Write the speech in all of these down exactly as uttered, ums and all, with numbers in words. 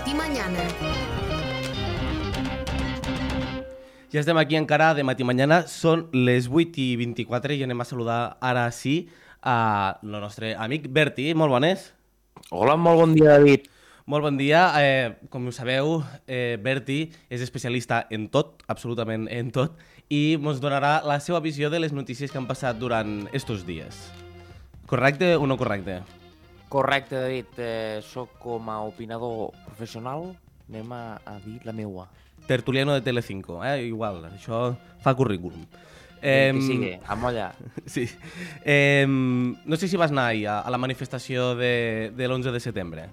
Matí Mañana. Ja estem aquí encara de Matí Mañana, són les vuit i vint-i-quatre i anem a saludar ara sí a el nostre amic Berti. Molt bones. Hola, molt bon dia, David. Molt bon dia. Eh, com ho sabeu, eh, Berti és especialista en tot, absolutament en tot, i ens donarà la seva visió de les notícies que han passat durant estos dies. Correcte o no correcte? Correcte, David. Eh, soc com a opinador professional, anem a, a dir la meua. Tertuliano de Telecinco, eh? Igual, això fa currículum. Eh, que sigui, a molla. Sí. Eh, no sé si vas anar ahir a, a la manifestació de, de l'onze de setembre.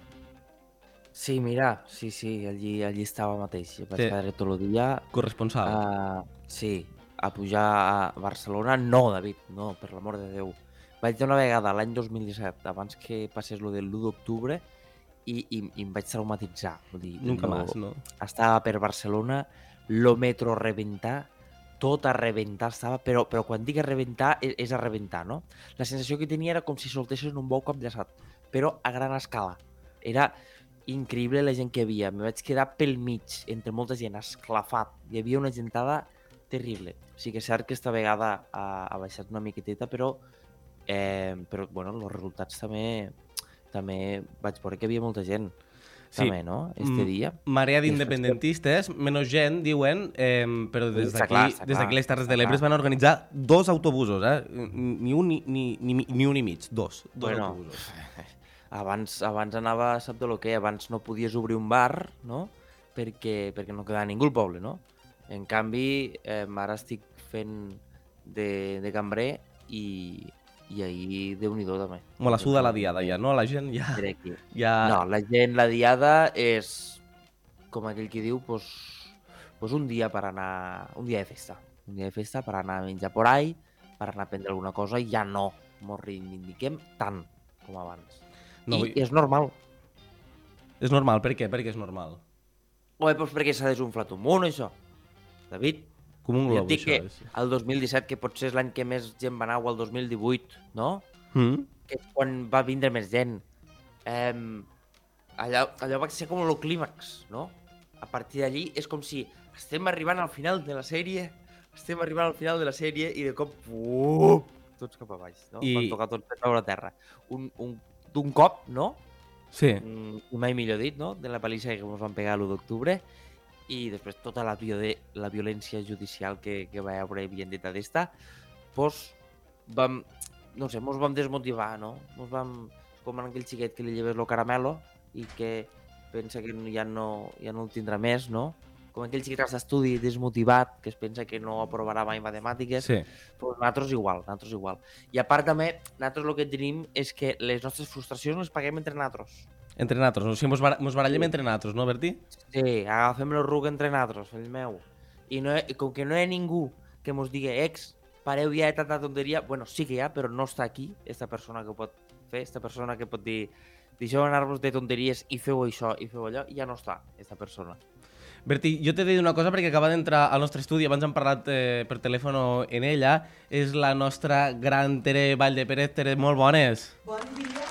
Sí, mira, sí, sí, allí, allí estava mateix. Vaig Sí. quedar tot el dia. Corresponsal. Uh, sí, a pujar a Barcelona. No, David, no, per l'amor de Déu. Vaig anar una vegada l'any dos mil disset, abans que passés lo del l'u d'octubre, i, i, i em vaig traumatitzar. Vull dir, Nunca no, más, no? Estava per Barcelona, lo metro a reventar, tot a reventar estava, però, però quan dic a reventar, és, és a reventar, no? La sensació que tenia era com si soltessin un bou capllaçat, però a gran escala. Era increïble la gent que hi havia. Me vaig quedar pel mig, entre molta gent, esclafat. Hi havia una gentada terrible. Sí que és cert que esta vegada ha, ha baixat una miqueteta, però, eh, però bueno, els resultats també, també vaig veure que hi havia molta gent. Sí. També, no? Este dia. Marea I d'independentistes, menys gent, diuen, eh, però des Està d'aquí, clar, està des clar, d'aquí les Terres està de l'Ebre es clar. van organitzar dos autobusos, eh? Ni un ni, ni, ni, ni un i mig, dos. Dos Bueno, autobusos. Abans, abans anava, sap de lo que? Abans no podies obrir un bar, no? Perquè, perquè no quedava ningú al poble, no? En canvi, eh, ara estic fent de, de cambrer i, i ahir, Déu-n'hi-do, també. Me la suda la diada ja, no? La gent ja... Diré aquí. ja... No, la gent, la diada és, com aquell que diu, pues, pues un dia per anar... Un dia de festa. Un dia de festa per anar a menjar por ahí, per anar a prendre alguna cosa i ja no mos reivindiquem tant com abans. No, I vull- és normal. És normal, per què? Perquè és normal. O doncs perquè s'ha desunflat un munt, això. David, Com un jo globus, et dic que això. És. el dos mil disset, que potser és l'any que més gent va anar, o el dos mil divuit, no? Mm? Que és quan va vindre més gent. Eh, allò, allò va ser com el clímax, no? A partir d'allí és com si estem arribant al final de la sèrie, estem arribant al final de la sèrie i de cop, uh, tots cap a baix, no? I- Van tocar tots per caure a terra. Un, un, d'un cop, no? Sí. Mm, i mai millor dit, no? De la palissa que ens van pegar l'u d'octubre i després tota la, viode, la violència judicial que, que va haver evidenta d'esta, doncs vam, no sé, mos vam desmotivar, no? Mos vam, com en aquell xiquet que li lleves lo caramelo i que pensa que ja no, ja no el tindrà més, no? Com aquell xiquet que està d'estudi desmotivat, que es pensa que no aprovarà mai matemàtiques, Sí. pues nosaltres igual, nosaltres igual. I a part també, nosaltres el que tenim és que les nostres frustracions les paguem entre nosaltres. Entre nosaltres. O sigui, mos, bar mos barallem Sí. entre nosaltres, no, Berti? Sí, agafem el ruc entre nosaltres, fill meu. I no, hi- com que no hi ha ningú que mos digui, ex, pareu ja de tanta tonteria, bueno, sí que hi ha, però no està aquí, esta persona que ho pot fer, esta persona que pot dir, deixeu anar-vos de tonteries i feu això i feu allò, ja no està, esta persona. Berti, jo t'he de dir una cosa perquè acaba d'entrar al nostre estudi, abans hem parlat eh, per telèfon en ella, és la nostra gran Tere Valldepérez. Tere, molt bones. Bon dia.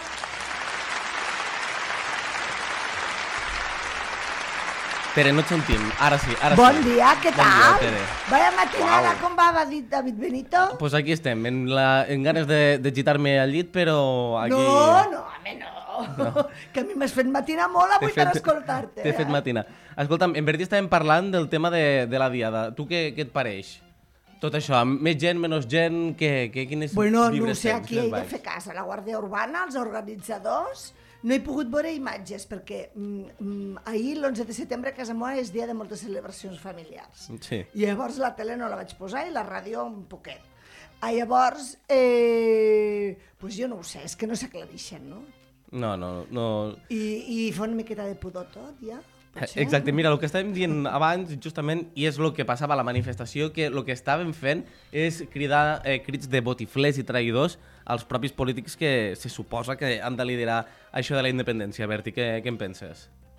Tere, no et sentim. Ara sí, ara Bon sí. dia, què Bon dia, tal? Tere. Vaya matinada, Uau. com va, va dir David Benito? Pues aquí estem, en, la, en ganes de, de gitar-me al llit, però aquí... No, no, home, no. no. Que a mi m'has fet matinar molt avui T'he per fet- escoltar-te. T'he fet eh? matinar. Escolta'm, en Berti estàvem parlant del tema de, de la diada. Tu què, què et pareix? Tot això, amb més gent, menys gent, què, què, quines Bueno, no ho llibres sé, tens, aquí he quines de vibes? fer cas a la Guàrdia Urbana, als organitzadors. No he pogut veure imatges perquè mm, mm, ahir, l'onze de setembre, a casa meva és dia de moltes celebracions familiars. Sí. I llavors la tele no la vaig posar i la ràdio un poquet. Ah, llavors, eh, pues jo no ho sé, és que no s'aclarixen, no? No, no, no... I, i fa una miqueta de pudor tot, ja. potser? Exacte, mira, el que estàvem dient abans, justament, i és el que passava a la manifestació, que el que estàvem fent és cridar eh, crits de botiflers i traïdors als propis polítics que se suposa que han de liderar això de la independència. Berti, què, què en penses?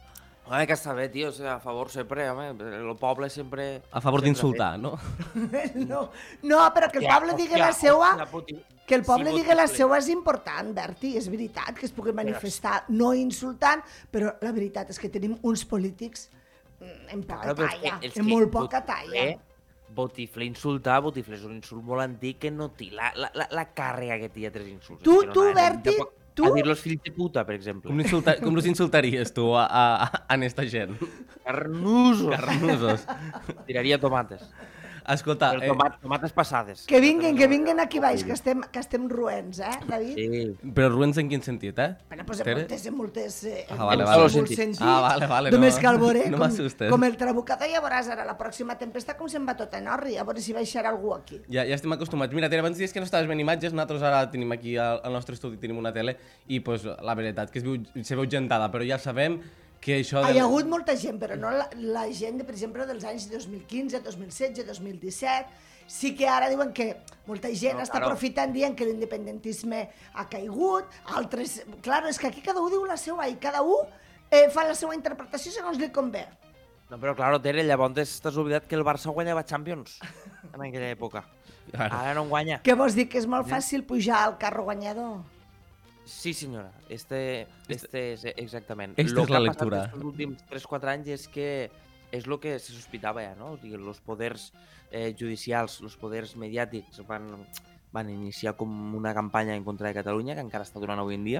Home, que està bé, tio, o sigui, a favor sempre, home, el poble sempre... A favor d'insultar, no? No, no, però que el poble digui la seua... Que el poble digui la seua és important, Berti, és veritat que es pugui manifestar no insultant, però la veritat és que tenim uns polítics en poca talla, en molt poca talla. Botifler insultar, Botifler és un insult molt antic que no té la, la, la, la càrrega que té a tres insults. Tu, tu, Berti, tu... A dir-los fills de puta, per exemple. Com, insulta, com los insultaries tu a, a, a esta gent? Carnusos. Carnusos. Tiraria tomates. Escolta... Eh... Tomat, tomates passades. Que vinguin, que vinguin aquí baix, que estem, que estem ruents, eh, David? Sí. Però ruents en quin sentit, eh? Bueno, pues en moltes, en moltes, eh, ah, vale, en vale. molts sentits. Ah, vale, vale. Només no, cal veure, no com, com el trabucador, ja veuràs ara la pròxima tempesta com se'n va tot en orri, a veure si baixarà algú aquí. Ja, ja estem acostumats. Mira, Tere, abans dies que no estaves veient imatges, nosaltres ara tenim aquí al, al nostre estudi, tenim una tele, i pues, la veritat que es veu, se veu gentada, però ja sabem que això... De... Hi ha hagut molta gent, però no la, la gent, de, per exemple, dels anys dos mil quinze, dos mil setze, dos mil disset... Sí que ara diuen que molta gent no, està claro. aprofitant dient que l'independentisme ha caigut, altres... Clar, és que aquí cada un diu la seva i cada un eh, fa la seva interpretació segons li convé. No, però clar, Tere, llavors t'has oblidat que el Barça guanyava Champions en aquella època. Claro. Ara no en guanya. Què vols dir, que és molt fàcil pujar al carro guanyador? Sí, senyora. Este, este és exactament. Esta és la lectura. El que ha passat els últims tres quatre anys és que és el que se sospitava ja, no? O sigui, els poders eh, judicials, els poders mediàtics van, van iniciar com una campanya en contra de Catalunya, que encara està durant avui en dia,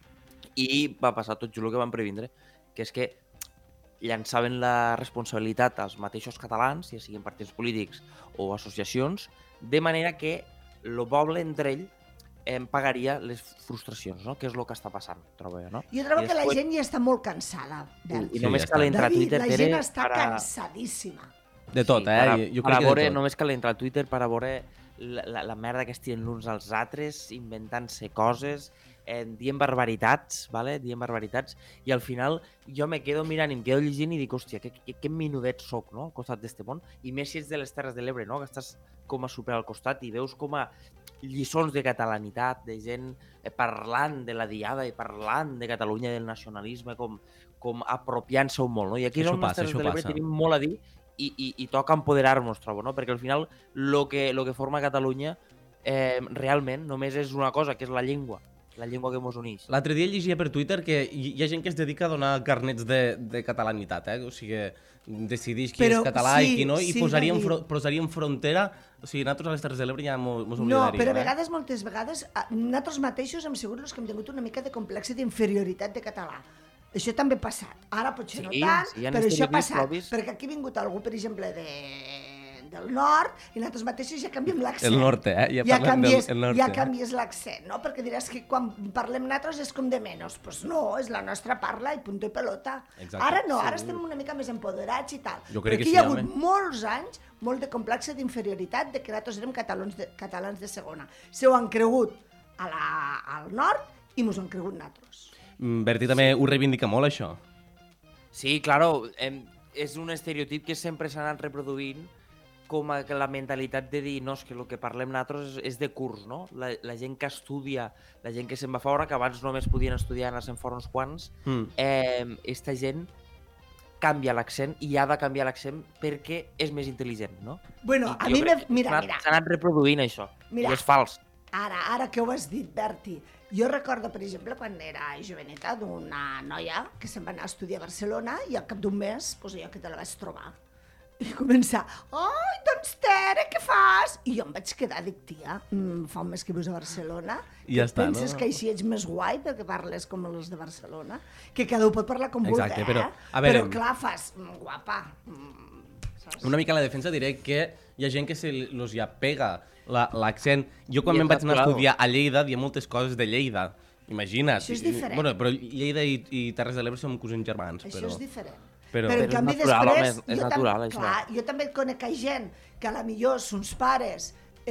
i va passar tot el que van previndre, que és que llançaven la responsabilitat als mateixos catalans, ja siguin partits polítics o associacions, de manera que el poble entre ell eh, pagaria les frustracions, no? Que és el que està passant, trobo jo, no? Jo trobo I que després... la gent ja està molt cansada. I, i només sí, cal entrar a Twitter, David, la Tere, gent està para... cansadíssima. De tot, sí, eh? Para, jo para crec veure, que de tot. Només cal entrar a Twitter per a veure la, la, la merda que es tiren l'uns als altres, inventant-se coses, eh, dient barbaritats, vale? dient barbaritats, i al final jo me quedo mirant i em quedo llegint i dic, hòstia, que, que, que minudet soc, no?, al costat d'este món, i més si ets de les Terres de l'Ebre, no?, que estàs com a super al costat i veus com a lliçons de catalanitat, de gent eh, parlant de la diada i parlant de Catalunya, del nacionalisme, com, com apropiant-se molt, no? I aquí és on les Terres de l'Ebre tenim molt a dir i, i, i toca empoderar-nos, trobo, no? Perquè al final el que, lo que forma Catalunya eh, realment només és una cosa, que és la llengua, la llengua que ens uneix. L'altre dia llegia per Twitter que hi ha gent que es dedica a donar carnets de, de catalanitat, eh? O sigui, decideix qui però, és català sí, i qui no, i sí, posaria, en fro posaria en frontera... O sigui, nosaltres a les Terres de l'Ebre ja mos oblidaríem. No, però a eh? vegades, moltes vegades, nosaltres mateixos hem sigut els que hem tingut una mica de complex d'inferioritat de català. Això també ha passat. Ara potser sí, no tant, sí, però això ha passat. Provis. Perquè aquí ha vingut algú, per exemple, de... del nord, i nosaltres mateixos ja canviem l'accent. El nord, eh? Ja, ja canvies, del nord, ja canvies l'accent, no? Perquè diràs que quan parlem nosaltres és com de menys. Doncs pues no, és la nostra parla i punto i pelota. Exacte. Ara no, ara sí. Estem una mica més empoderats i tal. Jo crec però aquí que sí, hi ha hagut home. molts anys, molt de complex d'inferioritat, de que nosaltres érem catalans de, catalans de segona. Se ho han cregut a la, al nord i mos ho han cregut nosaltres. Berti també sí. ho reivindica molt, això. Sí, claro, eh, és un estereotip que sempre s'ha anat reproduint com a la mentalitat de dir no, és que el que parlem nosaltres és, és de curs, no? La, la gent que estudia, la gent que se'n va fora, que abans només podien estudiar anar-se'n fora uns quants, mm. eh, esta gent canvia l'accent i ha de canviar l'accent perquè és més intel·ligent, no? Bueno, I a mi me... Mira, mira. S'ha anat reproduint això, mira, i és fals. Ara, ara que ho has dit, Berti, jo recordo, per exemple, quan era joveneta d'una noia que se'n va anar a estudiar a Barcelona i al cap d'un mes, doncs jo que te la vaig trobar. I començar, ai, doncs Tere, què fas? I jo em vaig quedar, dic, tia, mm, fa un mes que vius a Barcelona, I ja que està, penses no? que així ets més guai perquè parles com els de Barcelona? Que cada un pot parlar com Exacte, vulgui, però, eh? a veure, però clar, fas, mm, guapa, mm, saps? Una mica a la defensa diré que hi ha gent que se los ja pega l'accent. La, jo quan me'n vaig anar a estudiar a Lleida, hi ha moltes coses de Lleida. Imagina't. Això és diferent. Bueno, però Lleida i, i Terres de l'Ebre són cosins germans. Això però... és diferent. Però, però en però canvi és natural, després, home, és jo, natural, tam això. clar, jo també conec gent que a la millor sons pares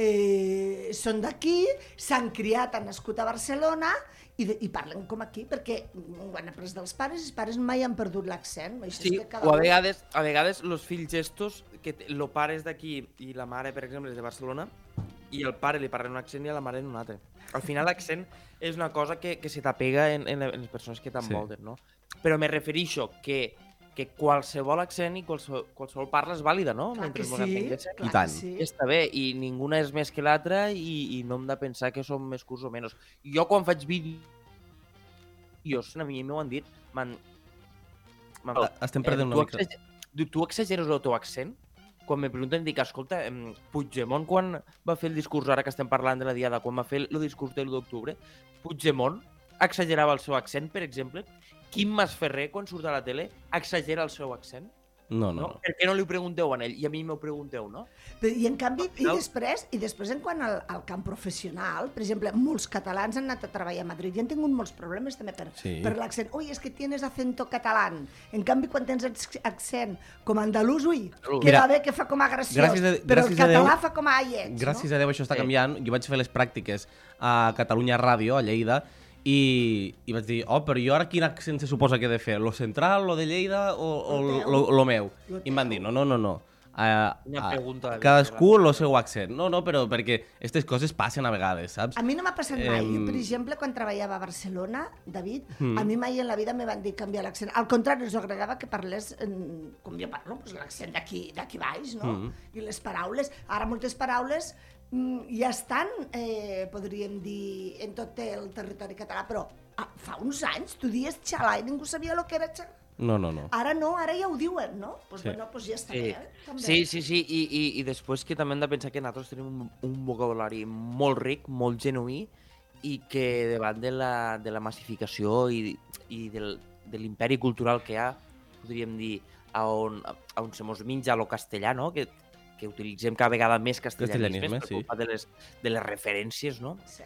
eh, són d'aquí, s'han criat, han nascut a Barcelona i, de, i parlen com aquí, perquè ho han après dels pares i els pares mai han perdut l'accent. Sí, o a vegades, a vegades els fills gestos, que el pare és d'aquí i la mare, per exemple, és de Barcelona, i el pare li parla un accent i a la mare en un altre. Al final l'accent és una cosa que, que se t'apega en, en, en les persones que t'envolten, sí. No? Però me refereixo que que qualsevol accent i qualsevol, qualsevol parla és vàlida, no? Clar Mentre que no sí, canviem d'accent. I clar tant. que sí. I està bé, i ninguna és més que l'altra i, i no hem de pensar que som més curts o menys. Jo quan faig vídeos, a mi m'ho han dit, m'han... m'han dit, Estem perdent tu una mica. exager- diu, tu exageres el teu accent? Quan me pregunten, dic, escolta, em, Puigdemont quan va fer el discurs, ara que estem parlant de la diada, quan va fer el discurs de l'u d'octubre, Puigdemont exagerava el seu accent, per exemple? Quim Masferrer, quan surt a la tele, exagera el seu accent? No, no, No? no. Per què no li ho pregunteu a ell i a mi m'ho pregunteu, no? Però, I en canvi, i final- després, i després en quant al, al camp professional, per exemple, molts catalans han anat a treballar a Madrid i han tingut molts problemes també per, Sí. per l'accent. Ui, és que tienes acento català. En canvi, quan tens ac- accent com a andalús, ui, Andalús. queda Mira, bé que fa com a graciós, gràcies a- però gràcies el a Déu- català fa com a aiets, Gràcies no? a Déu això està Sí. canviant. Jo vaig fer les pràctiques a Catalunya Ràdio, a Lleida, i, i vaig dir, oh, però jo ara quin accent se suposa que he de fer? Lo central, lo de Lleida o, o Lo teu. lo, lo meu? Lo I em van teu. dir, no, no, no, no. Uh, Una pregunta de cadascú vida, el seu accent. No, no, però perquè aquestes coses passen a vegades, saps? A mi no m'ha passat mai. Em, Per exemple, quan treballava a Barcelona, David, Mm. a mi mai en la vida me van dir canviar l'accent. Al contrari, us agradava que parlés en, com jo parlo, doncs l'accent d'aquí d'aquí baix, no? Mm. I les paraules. Ara moltes paraules mm, ja estan, eh, podríem dir, en tot el territori català, però ah, fa uns anys tu dies xalà i ningú sabia el que era xalà. No, no, no. Ara no, ara ja ho diuen, no? Doncs Sí. bueno, doncs ja està Sí. bé, eh? També. Sí, sí, sí, i, i, i després que també hem de pensar que nosaltres tenim un, un vocabulari molt ric, molt genuí, i que davant de la, de la massificació i, i del, de l'imperi cultural que hi ha, podríem dir, a on, a on se mos menja lo castellà, no? Que, que utilitzem cada vegada més castellanismes Castellanisme, per sí. culpa de les, de les referències, no? Sí.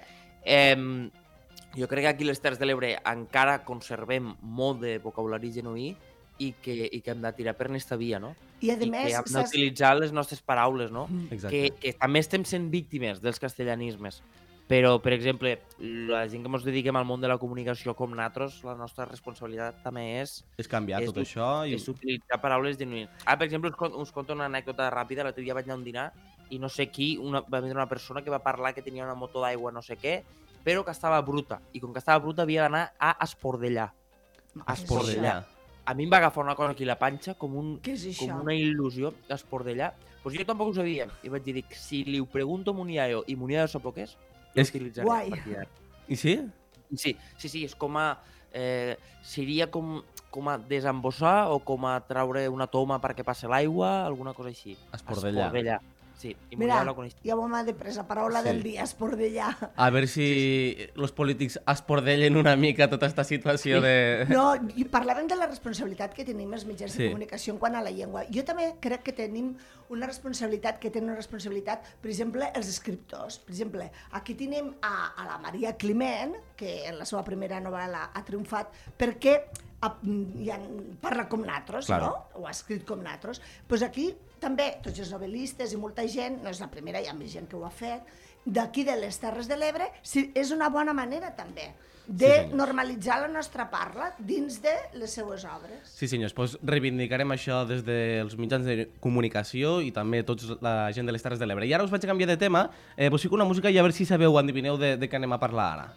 Eh, jo crec que aquí a les Terres de l'Ebre encara conservem molt de vocabulari genuí i que, i que hem de tirar per aquesta via, no? I a I més, que hem saps... d'utilitzar les nostres paraules, no? Mm. Exacte. Que, que també estem sent víctimes dels castellanismes. Però, per exemple, la gent que ens dediquem al món de la comunicació com nosaltres, la nostra responsabilitat també és, És canviar és tot ut- això i... és utilitzar paraules genuïnes. Ah, per exemple, us, con- us conto una anècdota ràpida. L'altre dia vaig anar a un dinar i no sé qui, una, va vindre una persona que va parlar que tenia una moto d'aigua no sé què, però que estava bruta. I com que estava bruta havia d'anar a Espordellar. Espordellar. A mi em va agafar una cosa aquí a la panxa com, un, Què és això? com una il·lusió Espordellar. Pues jo tampoc ho sabia. I vaig dir, dic, si li ho pregunto a mon iaio i mon iaio sap el que és, ho És- utilitzaré. Guai. a partir d'ara. I sí? Sí, sí, sí, és com a... Eh, seria com, com a desembossar o com a traure una toma perquè passi l'aigua, alguna cosa així. Espordellar. Espordellar. Sí, i mon Mira, iaio la coneix. ja ho m'ha de presa paraula Sí. del dia, Espordellar. A veure si els polítics espordellen una mica tota aquesta situació de... No, i parlàvem de la responsabilitat que tenim els mitjans Sí. de comunicació en quant a la llengua. Jo també crec que tenim una responsabilitat, que tenen una responsabilitat, per exemple, els escriptors. Per exemple, aquí tenim a, a la Maria Climent, que en la seva primera novel·la ha triomfat, perquè a, ja parla com nosaltres, Claro. no? O ha escrit com nosaltres. Doncs aquí també, tots els novel·listes i molta gent, no és la primera, hi ha més gent que ho ha fet, d'aquí de les Terres de l'Ebre, sí, és una bona manera també de Sí, senyors. normalitzar la nostra parla dins de les seues obres. Sí, senyors, doncs reivindicarem això des dels mitjans de comunicació i també tots la gent de les Terres de l'Ebre. I ara us vaig a canviar de tema, eh, us fico una música i a veure si sabeu o endivineu de, de què anem a parlar ara.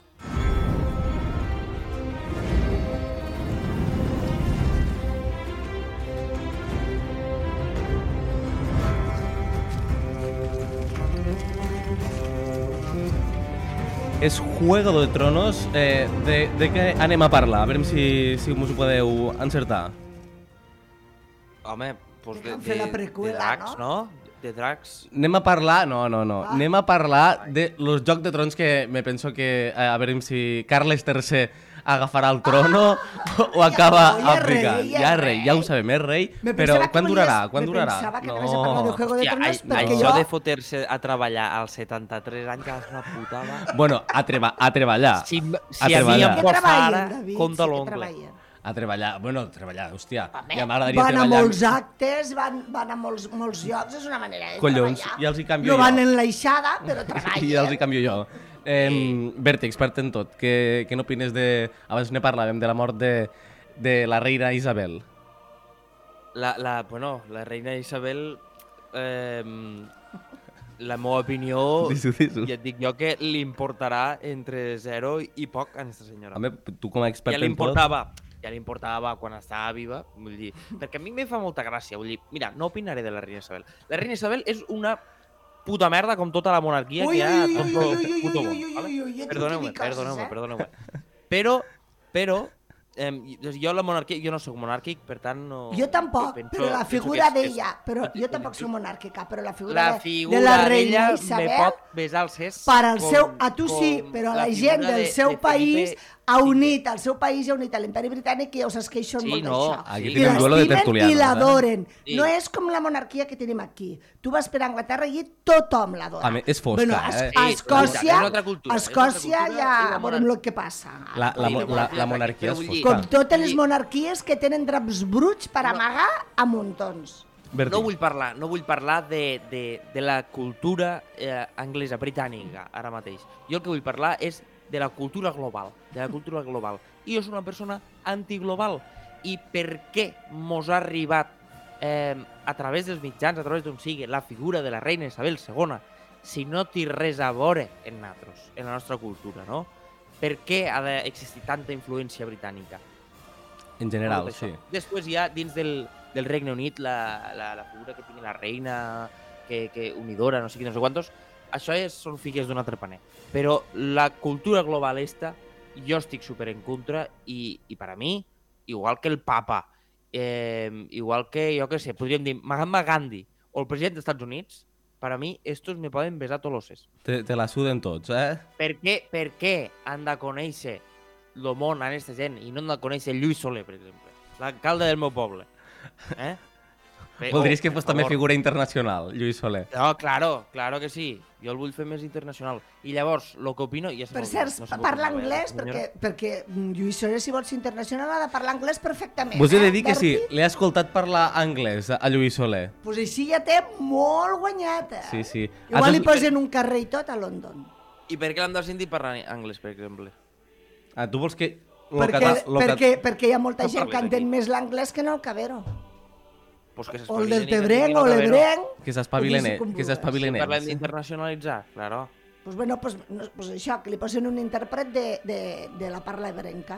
És Juego de Tronos. Eh, de, de què anem a parlar? A veure si, si us ho podeu encertar. Home, doncs de, Vam de, fer la de preqüela, dracs, no? De dracs. Anem a parlar... No, no, no. Ah. Anem a parlar de los Jocs de Trons que me penso que... Eh, a veure si Carles tercer agafarà el trono o, o acaba ja abdicant. rei, ja Ja és rei, rei. ja ho sabem, és rei, Me però pensava que quan durarà? volies- Quan me durarà? pensava que anaves a parlar de Juego de Hòstia, Tronos, ai- perquè això jo... de fotre-se a treballar als setanta-tres anys que és una putada. Bueno, a, treba a treballar. Si, A si a mi treballar. em Que posa treballen, ara, David, compta sí que l'ongle. treballen. A treballar. Bueno, treballar, hòstia. Home, Ja m'agradaria van a treballar... molts actes, van, van a molts, molts llocs, és una manera de Collons, treballar. ja els hi canvio no van jo. en l'aixada, però treballen. I els hi canvio jo. Eh, Berti, expert en tot, què, què n'opines de... Abans ne parlàvem de la mort de, de la reina Isabel. La, la, bueno, la reina Isabel, eh, la meva opinió, Dis-ho, dis-ho. ja et dic jo que li importarà entre zero i poc a aquesta senyora. Home, tu com a expert Ja li en tot... importava ja li importava quan estava viva, vull dir, perquè a mi me fa molta gràcia, vull dir, mira, no opinaré de la reina Isabel. La reina Isabel és una puta merda com tota la monarquia que hi ha a tot el puto món. Perdoneu-me, perdoneu-me, perdoneu-me. Però, però, eh, jo la monarquia, jo no soc monàrquic, per tant no... Jo tampoc, penso, però la figura d'ella, però jo tampoc soc monàrquica, però la figura, la de, figura de la reina Isabel, me pot besar el cés per al com, seu, a tu sí, com però la la gent figura del de, seu de país Felipe ha unit, el seu país ha unit a l'imperi britànic i ja us queixen Sí, molt no, d'això. aquí Sí. I tenim duelo de l'estimen tertulianos, i l'adoren. Sí. No és com la monarquia que tenim aquí. Tu vas per Anglaterra i tothom l'adora. A més, és fosca, bueno, a, eh? a Sí, Escòcia, és una altra cultura, a és una altra Escòcia cultura ja i la veurem monar- el que passa. La, la, Sí, la, la, la monarquia però és vull dir- fosca. Com totes les Sí. monarquies que tenen draps bruts per amagar a muntons. Berti. No vull parlar, no vull parlar de, de, de la cultura eh, anglesa, britànica, ara mateix. Jo el que vull parlar és de la cultura global, de la cultura global. I jo soc una persona antiglobal. I per què mos ha arribat eh, a través dels mitjans, a través d'on sigui, la figura de la reina Isabel segona, si no té res a veure en nosaltres, en la nostra cultura, no? Per què ha d'existir tanta influència britànica? En general, Tot això. sí. Després hi ha dins del, del Regne Unit la, la, la figura que tingui la reina, que, que unidora, no sé qui, no sé quantos. Això és, són figues d'un altre paner. Però la cultura global esta, jo estic super en contra i, i per a mi, igual que el papa, eh, igual que, jo què sé, podríem dir Mahatma Gandhi o el president dels Estats Units, per a mi, estos me poden besar tots los ses. Te, te la suden tots, eh? Per què, per què han de conèixer el món a aquesta gent i no han de conèixer Lluís Soler, per exemple, l'alcalde del meu poble? Eh? Bé, Voldries oh, que per fos també favor. figura internacional, Lluís Soler. No, claro, claro que sí. Jo el vull fer més internacional. I llavors, el que opino... Ja se Per m'ha cert, oblidat, no sé parla com anglès, senyora. perquè, perquè Lluís Soler, si vols ser internacional, ha de parlar anglès perfectament. Vos he de eh, dir que sí, Berti? l'he escoltat parlar anglès a Lluís Soler. Pues així ja té molt guanyat, eh? Sí, sí. Igual li Altres- posen un carrer i tot a London. I per què l'han de sentir parlar anglès, per exemple? Ah, tu vols que... Lo Perquè, català- lo cat- perquè, perquè hi ha molta No gent que parlis entén aquí. més l'anglès que no el Cabero. Pues que O el del s'espavilen i que Tebreng, tinguin o el cabero. l'Ebreng. Que s'espavilen, Ho eh, dius com que vulguis. s'espavilen Si parlem ells. d'internacionalitzar, claro. Pues bueno, pues, no, pues això, que li posen un intèrpret de, de, de la parla ebrenca.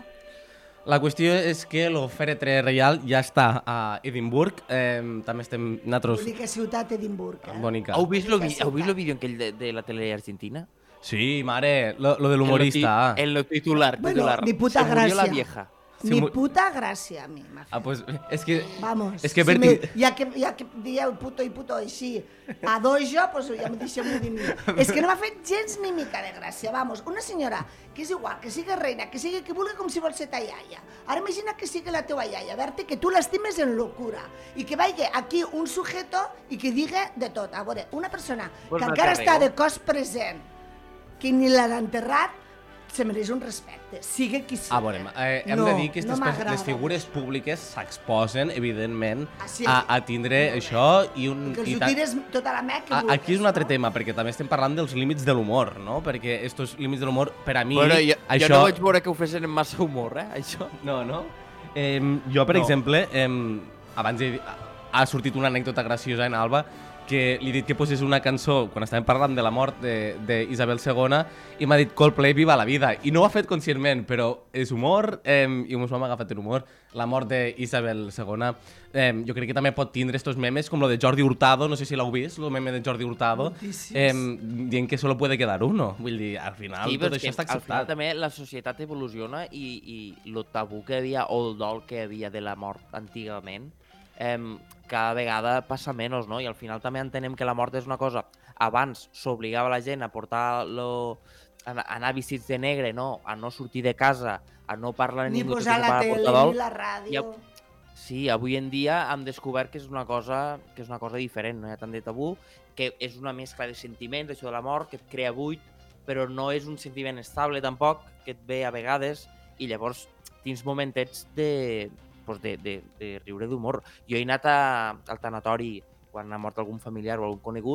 La qüestió és que el fèretre reial ja està a Edimburg. Eh, també estem nosaltres... Bonic ciutat Edimburg, eh? Bonica. Heu vist, lo, vi- Bonica heu vist el ciutat. vídeo aquell de, de la tele argentina? Sí, mare, lo, lo de l'humorista. En lo titular, Bueno, titular. ni puta Se murió la gràcia. vieja. Sí, Ni mu- puta gràcia a mi m'ha fet. Ah, pues, és que... Vamos, És que si Berti... me, ja, que, ja que dieu puto i puto així a dojo, pues ja me deixeu-me dir mi. És que no m'ha fet gens ni mica de gràcia. Vamos, una senyora que és igual, que sigui reina, que sigui que vulgui com si vol ser ta iaia. Ara imagina que sigui la teua iaia, Berti, que tu l'estimes en locura i que vagi aquí un sujeto i que diga de tot. A veure, una persona Pues que no encara té està raó. de cos present, que ni l'han enterrat, se mereix un respecte, sigue qui sigui. Ah, bueno, eh, hem No, de dir que no aquestes pers- m'agrada. les figures públiques s'exposen, evidentment, Ah, sí. a, a tindre això i un... Que els i ho ta- tires tota la mec que A, vulguis, aquí és un altre no? tema, perquè també estem parlant dels límits de l'humor, no? Perquè estos límits de l'humor, per a mi, Bueno, jo, això... jo no vaig veure que ho fessin amb massa humor, eh, això. No, no? Eh, jo, per No. exemple, eh, abans he, ha sortit una anècdota graciosa en Alba, que li he dit que posés una cançó quan estàvem parlant de la mort d'Isabel segona i m'ha dit Coldplay, viva la vida. I no ho ha fet conscientment, però és humor eh, i ens ho hem agafat en humor. La mort d'Isabel segona. Eh, jo crec que també pot tindre estos memes com lo de Jordi Hurtado, no sé si l'heu vist, el meme de Jordi Hurtado, Moltíssims. eh, dient que solo puede quedar uno. Vull dir, al final Sí, tot però és això que està al final acceptat. també la societat evoluciona i, i lo tabú que hi havia o el dol que hi havia de la mort antigament eh, cada vegada passa menys, no? I al final també entenem que la mort és una cosa... Abans s'obligava la gent a portar lo... a a anar vestits de negre, no? A no sortir de casa, a no parlar a Ni ningú posar sense la pagar tele, portador. ni la ràdio... Ja- Sí, avui en dia hem descobert que és una cosa que és una cosa diferent, no hi ha tant de tabú, que és una mescla de sentiments, això de la mort, que et crea buit, però no és un sentiment estable tampoc, que et ve a vegades, i llavors tens momentets de, pues de, de, de riure d'humor. Jo he anat a, al tanatori quan ha mort algun familiar o algun conegut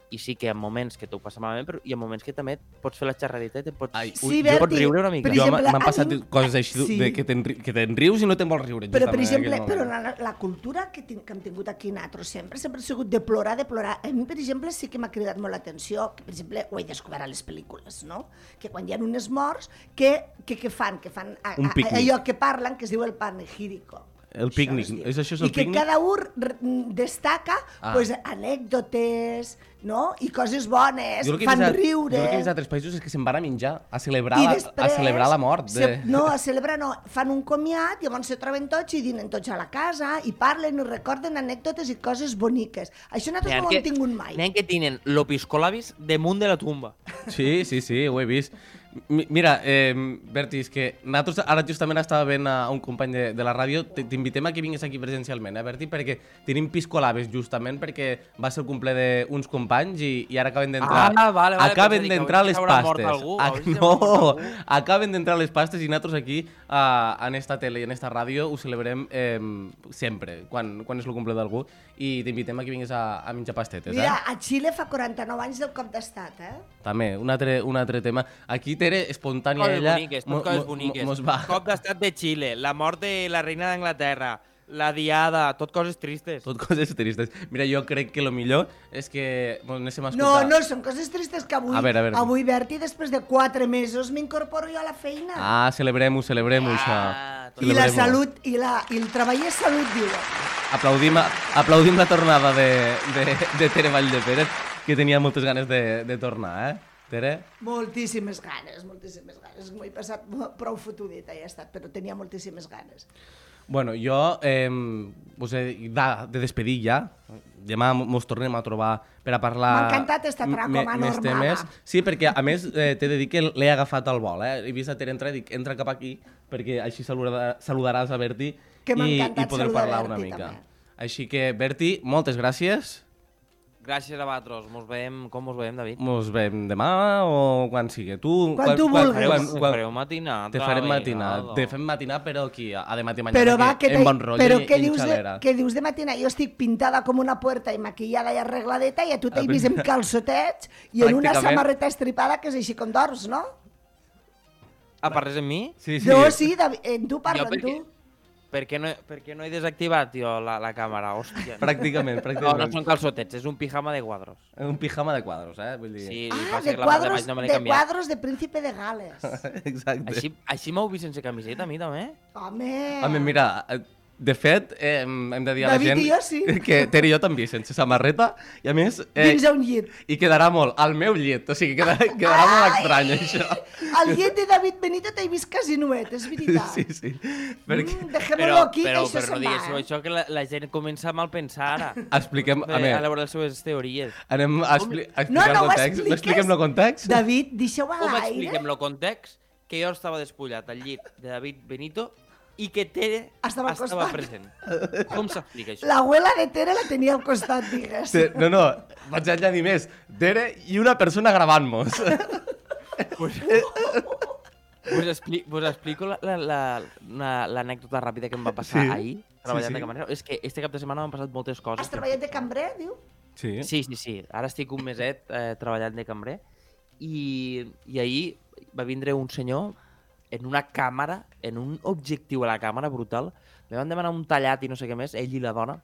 i sí que hi ha moments que t'ho passa malament, però hi ha moments que també pots fer la xerradeta i te pots, Ai, Sí, pots Berti, riure una mica. per Jo exemple, m'han a passat mi- coses així Sí. de que te'n ri- que te'n rius i no te'n vols riure. Però, per justament en exemple, aquell però moment. la, la cultura que, tin- que hem tingut aquí nosaltres sempre, sempre ha sigut de plorar, de plorar. A mi, per exemple, sí que m'ha cridat molt l'atenció, que, per exemple, ho he descobert a les pel·lícules, no? Que quan hi ha unes morts, que, que, que fan? Que fan a, Un a, pícnic. allò que parlen, que es diu el panegírico. El pícnic, es diu. és això, és el I que pícnic? cada un r- destaca Ah. pues, anècdotes, no? I coses bones, Jo el que he fan vist a- riure. Jo el que he vist a altres països és que se'n van a menjar, a celebrar, I la, després, a celebrar la mort. De... Se, no, a celebrar no, fan un comiat, llavors se troben tots i dinen tots a la casa i parlen i recorden anècdotes i coses boniques. Això nosaltres no ho hem tingut mai. N'hi ha que tenen l'opiscolabis damunt de la tumba. Sí, sí, sí, ho he vist. Mi- Mira, eh, Berti, és que nosaltres ara justament estava veient a un company de, de la ràdio, T- t'invitem a que vinguis aquí presencialment, eh, Berti, perquè tenim piscolabes justament perquè va ser el cumple d'uns companys i, i ara acaben d'entrar. Ah, vale, vale, acaben pensava que d'entrar avui les s'haurà mort pastes. algú, Ah, avui s'haurà no, mort algú. acaben d'entrar les pastes i nosaltres aquí uh, en esta tele i en esta ràdio ho celebrem eh, sempre, quan, quan és el cumple d'algú, i t'invitem a que vinguis a, a menjar pastetes, eh? Mira, a Xile fa quaranta-nou anys del cop d'estat, eh? També, un altre, un altre tema. Aquí, Tere, espontània, Coses ella... boniques, mo- tot coses mo- boniques. Mos va... Cop d'estat de Xile, la mort de la reina d'Anglaterra, la diada, tot coses tristes. Tot coses tristes. Mira, jo crec que lo millor és que bueno, anéssim a No, escoltar... no, són coses tristes que avui, A veure, a veure. avui Berti, després de quatre mesos, m'incorporo jo a la feina. Ah, celebrem-ho, celebrem-ho, Ah, això. tot I la Celebrem-ho. salut, i, la, i el treball és salut, diuen. Aplaudim, a- aplaudim la tornada de, de, de Tere Valldepérez, que tenia moltes ganes de, de tornar, eh? Tere? Moltíssimes ganes, moltíssimes ganes. M'ho he passat mo- prou fotudeta, ja he estat, però tenia moltíssimes ganes. Bueno, jo eh, us he de, de despedir ja. Demà mos tornem a trobar per a parlar... M'ha encantat esta traco me- mà més normada. temes. Sí, perquè a més eh, t'he de dir que l'he agafat al vol, eh? He vist a Tere entrar i dic, entra cap aquí, perquè així saludarà, saludaràs a Berti Que m'ha i, encantat i podrem saludar parlar una Berti, mica. també. Així que, Berti, moltes gràcies. Gràcies a vosaltres. Mos veiem, com mos veiem, David? Mos veiem demà o quan sigui. Tu, Quan tu vulguis. Fareu, fareu matinat. Te farem vinga, matinat. no. Te fem matinat, però aquí, a de matí mañana, Però va, que, en te, bon rotllo però i què en dius, de, xalera. què dius de matina? Jo estic pintada com una puerta i maquillada i arregladeta i a tu t'he vist amb calçotets i en una Pràcticament. samarreta estripada que és així com dors, no? Ah, parles amb mi? Sí, sí. No, sí, David, en tu parla, Jo en perquè- tu. Per què no, per què no he desactivat, jo, la, la càmera? Hòstia. Pràcticament, No, pràcticament. no són calçotets, és un pijama de quadros. Un pijama de quadros, eh? Vull dir... Sí, Ah, passa de que la part de quadros, baix no me l'he de canviat. quadros de príncipe de Gales. Exacte. Així, així m'heu vist sense camiseta, a mi també? Home! Home, mira, eh, de fet, eh, hem hem de dir a la David gent i jo sí. que Tere i jo també, sense samarreta, i a més... Eh, Dins a un llit. I quedarà molt al meu llit, o sigui, quedarà, quedarà molt estrany, això. Al llit de David Benito t'he vist quasi nuet, és veritat. Sí, sí. Perquè... Mm, Dejémoslo Però, aquí, però, que això però no se'n diguéssiu va. Eh? això, que la, la gent comença a malpensar ara. Expliquem... A A més, veure les seves teories. anem a, expli a No, explicar no el ho context. expliques. No expliquem el context? David, deixeu a Com l'aire. expliquem el context que jo estava despullat al llit de David Benito i que Tere Estava al estava costat. present. Com s'explica això? L'abuela de Tere la tenia al costat, digues. Sí, no, no, vaig añadir més. Tere i una persona gravant-nos. Pues, vos, expli vos explico l'anècdota la, la, l'anècdota ràpida que em va passar Sí, ahir, treballant sí, sí. de camarero. És que este cap de setmana m'han passat moltes coses. Has treballat de cambrer, diu? Sí. Sí, sí, sí. Ara estic un meset eh, treballant de cambrer i, i ahir va vindre un senyor en una càmera, en un objectiu a la càmera brutal. Me van demanar un tallat i no sé què més, ell i la dona.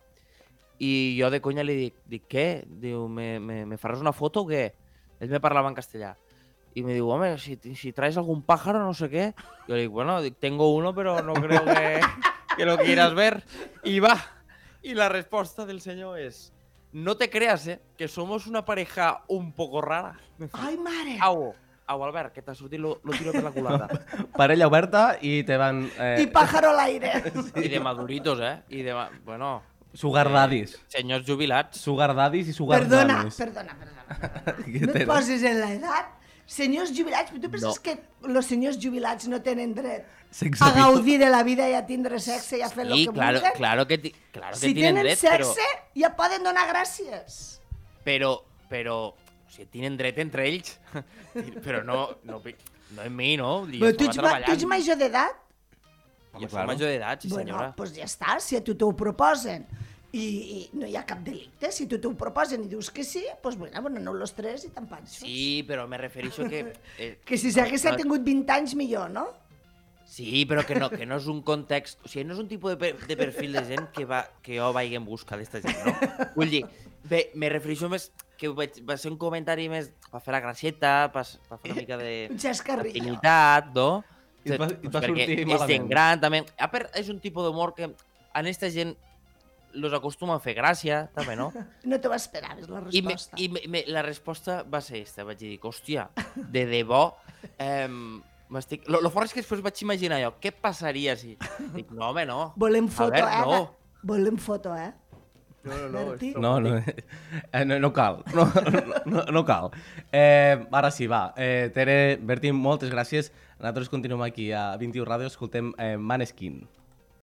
I jo de conya li dic, dic què? Diu, me, me, me faràs una foto o què? Ell me parlava en castellà. Y me digo, hombre, si, si traes algún pájaro, no sé qué. Yo le digo, bueno, tengo uno, pero no creo que, que lo quieras ver. Y va. Y la respuesta del señor es, no te creas, ¿eh? Que somos una pareja un poco rara. Ai, mare! Au, au, Albert, que t'ha sortit lo, lo tiro per la culata. Parella oberta i te van... I Eh, pájaro al aire. I de maduritos, eh? I de... ma- Bueno... sugar daddies. Senyors jubilats. Sugar daddies i sugar Perdona, mamis. perdona, perdona. perdona. Què No et tens? poses en l'edat. Senyors jubilats, tu penses No. que els senyors jubilats no tenen dret Sexe a viu. gaudir de la vida i a tindre sexe i a fer el Sí, que claro, vulguin? claro que, ti- claro que Si tienen tenen dret, sexe, ja poden donar gràcies. però... Però... O sigui, tenen dret entre ells. Però no... No, no en mi, no? Jo Però tu ets, estava ma- tu ets treballant. major d'edat? Jo soc major d'edat, sí Bueno, senyora. doncs ja està, si a tu t'ho proposen I, i no hi ha cap delicte. Si tu t'ho proposen i dius que sí, doncs bueno, bueno, no los tres i te'n panxos. Sí, però me refereixo que... Eh, Que si s'hagués no, tingut vint anys, millor, no? Sí, però que no, que no és un context... O sigui, no és un tipus de, per, de perfil de gent que, va, que jo vagi en busca d'esta gent, no? Vull dir, bé, me refereixo més que vaig, va ser un comentari més per fer la gracieta, per, per fer una mica de... Un xascarrillo. Intimitat, no? I et va, i et va Perquè sortir és malament. gent gran, també. A part, és un tipus d'humor que a aquesta gent los acostuma a fer gràcia, també, no? No te ho esperaves, la I, me, resposta. i me, me, la resposta va ser esta. Vaig dir, hòstia, de debò... Eh, m'estic... Lo, lo fort és que després vaig imaginar jo, què passaria si... Dic, no, home, no. Volem foto, veure, eh? no. Volem foto, eh? No, no, no. Berti? és No, no, eh, no, no cal, no, no, no cal. Eh, ara sí, va. Eh, Tere, Berti, moltes gràcies. Nosaltres continuem aquí a vint i u Ràdio, escoltem eh, Maneskin.